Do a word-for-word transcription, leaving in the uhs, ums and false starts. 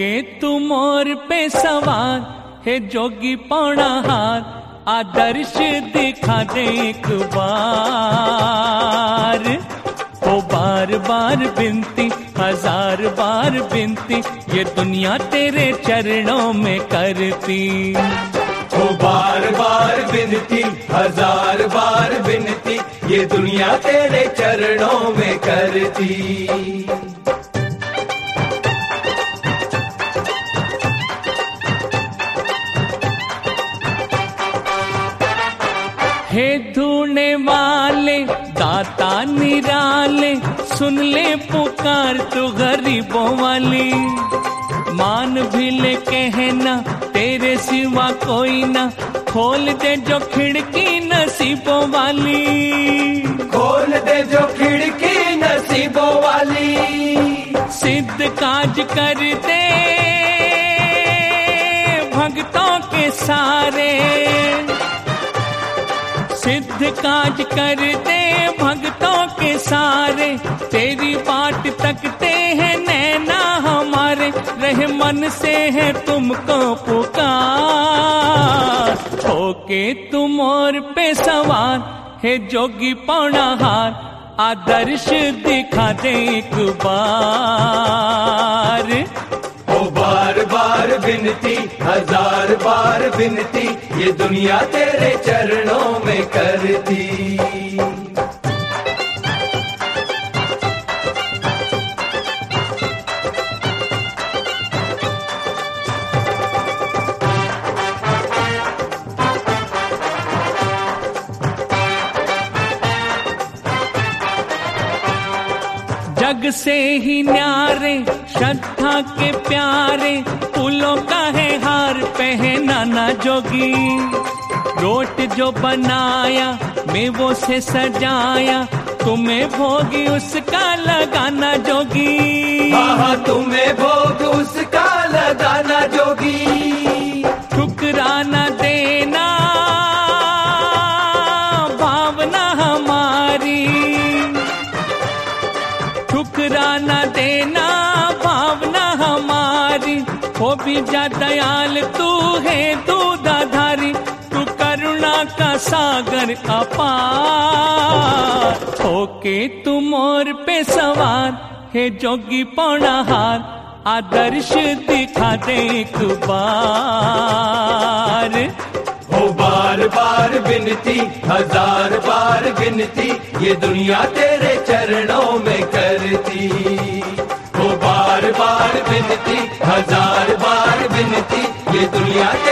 होके तू मोर पे सवार है जोगी पौना हार, आदर्श दिखा दे एक बार। ओ बार बार बिनती, हजार बार बिनती, ये दुनिया तेरे चरणों में करती। ओ बार बार बिनती, हजार बार बिनती, ये दुनिया तेरे चरणों में करती। हे ढूंढने वाले दाता निराले, सुन ले पुकार तू गरीबों वाली। मान भी ले कहना तेरे सिवा कोई ना, खोल दे जो खिड़की नसीबों वाली। खोल दे जो खिड़की नसीबों वाली। सिद्ध काज कर दे भक्तों के सारे, सिद्ध काज कर दे भक्तों के सारे। तेरी बाट तकते हैं नैना हमारे, रहे मन से है तुमको पुकार। होके तुम और पे सवार है जोगी पौना हार, आदर्श दिखा दे एक बार। ओ बार बार बिनती, हजार बार बिनती, ये दुनिया तेरे चरणों में करती। जग से ही न्यारे श्रद्धा के प्यारे, फूलों का है हार पहना ना जोगी। रोट जो बनाया मेवों से सजाया, तुम्हें भोगी उसका लगाना जोगी। हाँ तुम्हें भोग उसका लगाना जोगी। ठुकराना देना भावना हमारी, ठुकराना देना भावना हमारी। हो भी जा दयाल तू है दूधाधारी, तू करुणा का सागर अपार। होके तू मोर पे सवार है जोगी पौना हार, आदर्श दिखा दे एक बार। हो बार बार बिनती, हजार बार बिनती, ये दुनिया तेरे चरणों में करती। हो बार बार बिनती, हजार बार बिनती, ये दुनिया तेरे